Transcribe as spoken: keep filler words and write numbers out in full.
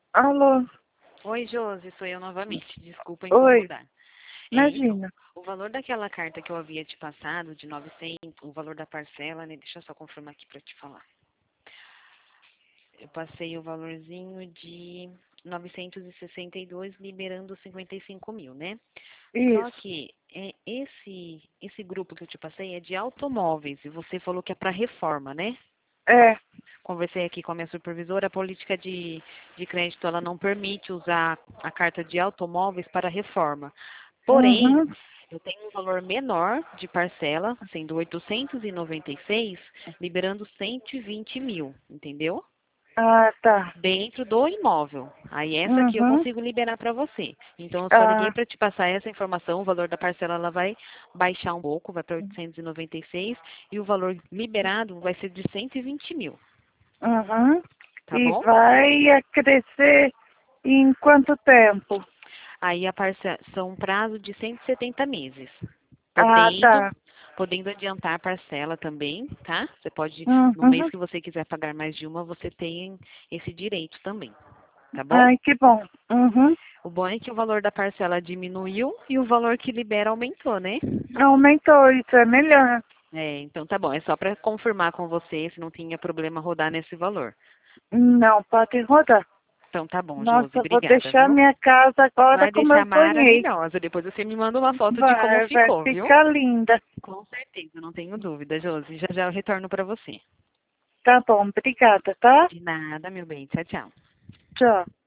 Alô? Oi, Josi, sou eu novamente. Desculpa Oi, incomodar. É, então, imagina. o valor daquela carta que eu havia te passado, de novecentos, o valor da parcela, né? Deixa eu só confirmar aqui para te falar. Eu passei o valorzinho de novecentos e sessenta e dois, liberando cinquenta e cinco mil, né? Só Isso. que é, esse, esse grupo que eu te passei é de automóveis, e você falou que é para reforma, né? É. Conversei aqui com a minha supervisora, a política de, de crédito ela não permite usar a carta de automóveis para reforma. Porém, Uhum. eu tenho um valor menor de parcela, sendo oitocentos e noventa e seis, liberando cento e vinte mil, entendeu? Ah, tá. Dentro do imóvel. Aí essa aqui eu Uhum. consigo liberar para você. Então eu só liguei Ah, para te passar essa informação, o valor da parcela ela vai baixar um pouco, vai para oitocentos e noventa e seis e o valor liberado vai ser de cento e vinte mil, uhum. tá E bom? vai a crescer em quanto tempo? Aí a parcela são um prazo de cento e setenta meses, Ah, podendo tá. podendo adiantar a parcela também, tá? Você pode, no mês Uhum. que você quiser pagar mais de uma, você tem esse direito também, tá bom? Ai, que bom. Uhum. O bom é que o valor da parcela diminuiu e o valor que libera aumentou, né? Aumentou, isso é melhor. É, então tá bom. É só para confirmar com você se não tinha problema rodar nesse valor. Não, pode rodar. Então tá bom, Josi. Nossa, vou Obrigada, deixar viu? minha casa agora Vai como deixar eu sonhei. maravilhosa. Depois você me manda uma foto de como Vai, vai ficou, viu? ficar linda. Com certeza, não tenho dúvida, Josi. Já já eu retorno para você. Tá bom, obrigada, tá? De nada, meu bem. Tchau, tchau. Tchau.